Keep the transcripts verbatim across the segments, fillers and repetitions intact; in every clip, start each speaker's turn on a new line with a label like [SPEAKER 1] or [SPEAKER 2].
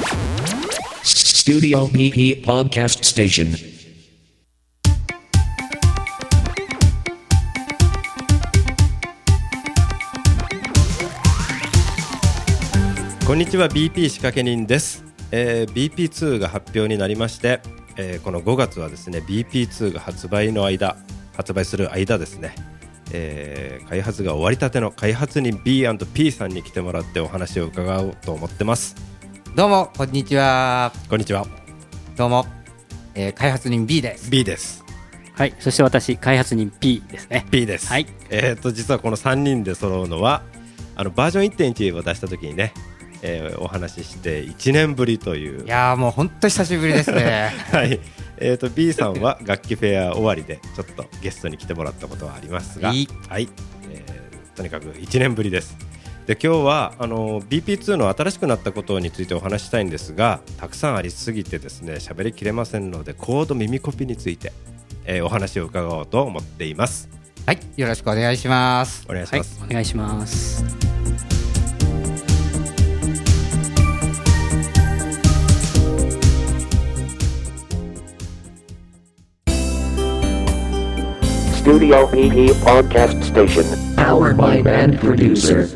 [SPEAKER 1] Studio ビーピー Podcast Station。
[SPEAKER 2] こんにちは、 ビーピー 仕掛け人です。えー、ビーピーツー が発表になりまして、えー、このごがつはですね ビーピーツー が発売の間発売する間ですね、えー、開発が終わりたての開発人 ビーアンドピー さんに来てもらってお話を伺おうと思ってます。
[SPEAKER 3] どうもこんにちは。
[SPEAKER 2] こんにちは。
[SPEAKER 3] どうも、えー、開発人 B です。
[SPEAKER 2] B です。
[SPEAKER 4] はい、そして私開発人 P ですね。
[SPEAKER 2] P です。
[SPEAKER 4] はい。
[SPEAKER 2] えー、と実はこのさんにんで揃うのはあのバージョン いってんいち を出した時にね、えー、お話ししていちねんぶりという。
[SPEAKER 3] いやーもう本当久しぶりですね。
[SPEAKER 2] はい。えー、と B さんは楽器フェア終わりでちょっとゲストに来てもらったことはありますが、
[SPEAKER 3] いい、
[SPEAKER 2] はいえー、とにかくいちねんぶりです。で今日はあの ビーピーツー の新しくなったことについてお話ししたいんですが、たくさんありすぎてですね喋りきれませんのでコード耳コピについて、えー、お話を伺おうと思っています。
[SPEAKER 3] はい、よろしくお願いします。
[SPEAKER 2] お願いします。
[SPEAKER 4] はい、お願いします。
[SPEAKER 1] Studio ビーピー Podcast Station Powered by Band Producer。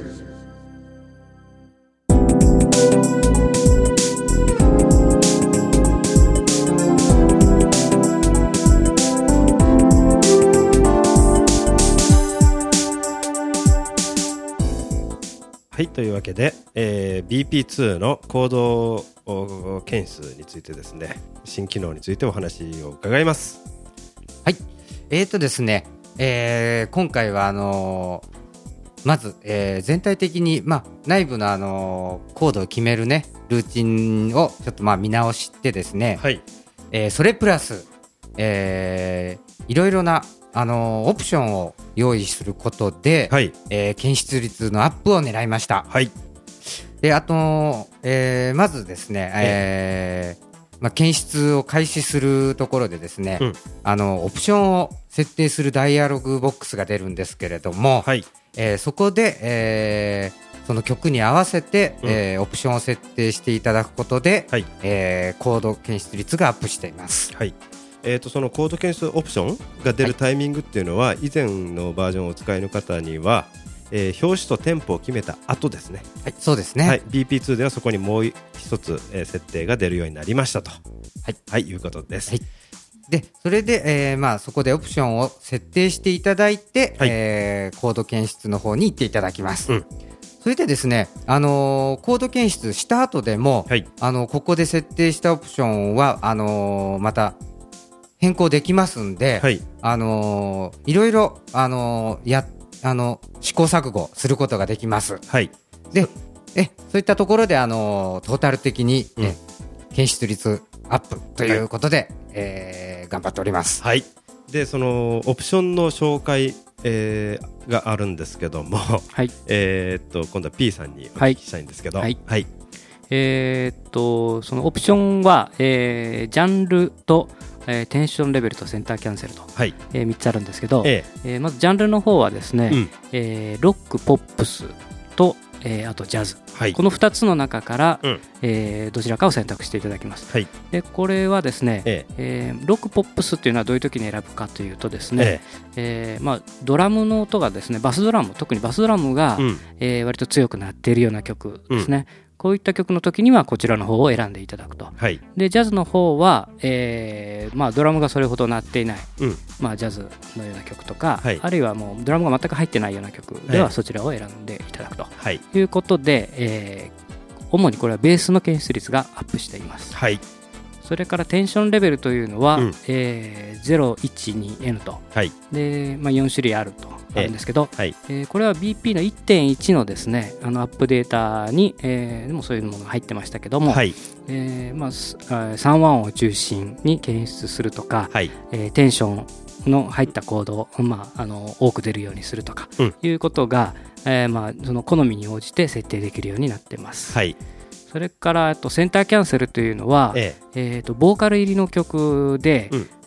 [SPEAKER 2] はい、というわけで、えー、ビーピーツー のコード検出についてですね、新機能についてお話を伺います。
[SPEAKER 3] はい、えーとですね、えー、今回はあのー、まず、えー、全体的に、まあ、内部の、あのー、コードを決めるねルーチンをちょっとまあ見直してですね、
[SPEAKER 2] はい
[SPEAKER 3] えー、それプラス、えー、いろいろな、あのー、オプションを用意することで、
[SPEAKER 2] はい
[SPEAKER 3] えー、検出率のアップを狙いました。
[SPEAKER 2] はい。
[SPEAKER 3] であと、えー、まずですね、えーまあ、検出を開始するところでですね、うん、あのオプションを設定するダイアログボックスが出るんですけれども、はいえー、そこで、えー、その曲に合わせて、うんえー、オプションを設定していただくことで、はいえー、コード検出率がアップしています。
[SPEAKER 2] はいえー、とそのコード検出オプションが出るタイミングっていうのは、はい、以前のバージョンをお使いの方には、えー、表紙とテンポを決めた後ですね。
[SPEAKER 3] はい、そうですね、はい、
[SPEAKER 2] ビーピーツー ではそこにもう一つ、えー、設定が出るようになりましたと、はいはい、いうことです。はい
[SPEAKER 3] でそれで、えーまあ、そこでオプションを設定していただいて、はいえー、コード検出の方に行っていただきます。うんそれでですね、あのー、コード検出した後でも、はいあのここで設定したオプションはあのー、また変更できますんで、はいあのー、いろいろ、あのー、やあの試行錯誤することができます。はい、でえそういったところで、あのー、トータル的に、うん、検出率アップということで、はいえー、頑張っております。
[SPEAKER 2] はい、でそのオプションの紹介、えー、があるんですけども、はいえー、っと今度は P さんにお聞きしたいんですけど、はいはい
[SPEAKER 4] えー、っとそのオプションは、えー、ジャンルとえー、テンションレベルとセンターキャンセルと、はいえー、みっつあるんですけど、えええー、まずジャンルの方はですね、うんえー、ロック、ポップスと、えー、あとジャズ、はい、このふたつの中から、うんえー、どちらかを選択していただきます、はい、でこれはですね、えええー、ロック、ポップスっていうのはどういう時に選ぶかというとですね、ええーまあ、ドラムの音がですねバスドラム特にバスドラムが、うんえー、割と強くなっているような曲ですね、うんこういった曲の時にはこちらの方を選んでいただくと、はい、でジャズの方は、えーまあ、ドラムがそれほど鳴っていない、うんまあ、ジャズのような曲とか、はい、あるいはもうドラムが全く入ってないような曲ではそちらを選んでいただくと、はい、いうことで、えー、主にこれはベースの検出率がアップしています、はい、それからテンションレベルというのは、うんえー、ゼロ、いち、に、エヌ と、はいでまあ、よん種類あるとあるんですけど、えーはいえー、これは ビーピー の いってんいち のですねあのアップデータに、えー、でもそういうものが入ってましたけども、はいえーまあ、さん音を中心に検出するとか、はいえー、テンションの入ったコードを、まあ、あの多く出るようにするとか、うん、いうことが、えーまあ、その好みに応じて設定できるようになってます、はいそれからあとセンターキャンセルというのは、えええー、とボーカル入りの曲で、うん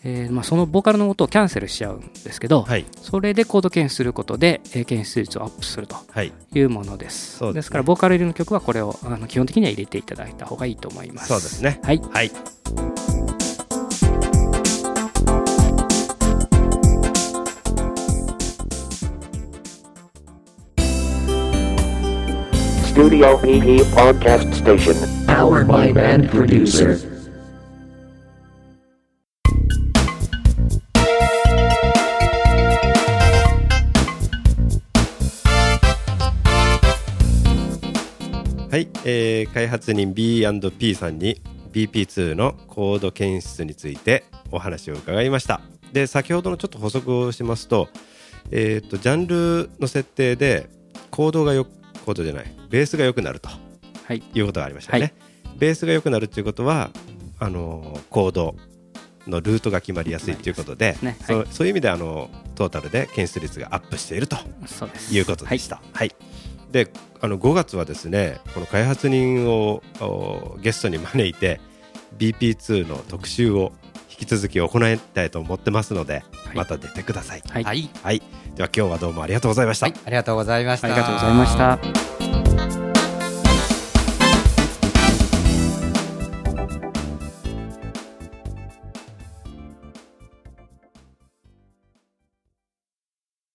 [SPEAKER 4] えーまあ、そのボーカルの音をキャンセルしちゃうんですけど、はい、それでコード検出することで、えー、検出率をアップするというものです、はい、ですね、ですからボーカル入りの曲はこれをあの基本的には入れていただいた方がいいと思います。
[SPEAKER 2] そうですね、
[SPEAKER 4] はい、
[SPEAKER 2] はい、
[SPEAKER 1] Studio ピーピー Podcast Station Powered by Band Producer。
[SPEAKER 2] はい、えー、開発人 ビーアンドピー さんに ビーピーツー のコード検出についてお話を伺いました。で、先ほどのちょっと補足をしますと、えーと、ジャンルの設定でコードがよコードじゃないベースが良くなると、はい、いうことがありましたよね、はい、ベースが良くなるということはあのコードのルートが決まりやすいということで、ね、はい、そ, そういう意味であのトータルで検出率がアップしているということでした。はい、はい、であのごがつはですね、この開発人をゲストに招いて ビーピーツー の特集を引き続き行いたいと思ってますので、はい、また出てください。はい、はいはい、では今日はどうもありがとうございました。
[SPEAKER 3] はい、ありがとうございました。
[SPEAKER 4] ありがとうございました。